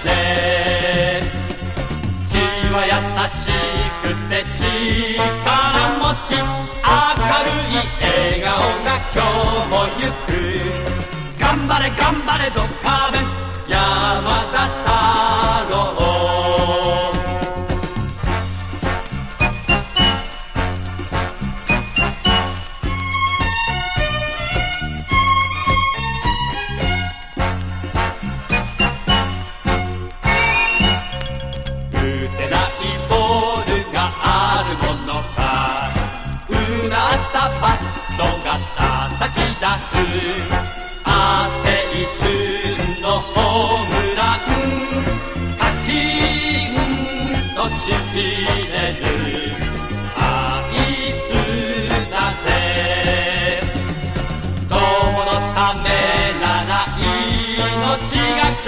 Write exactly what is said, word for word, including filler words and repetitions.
ぜ。君は優しくて力持ち、明るい笑顔が今日もゆく。頑張れ頑張れドカベン山田太郎。打てないボールがあるものか、うなったバットが叩き出す。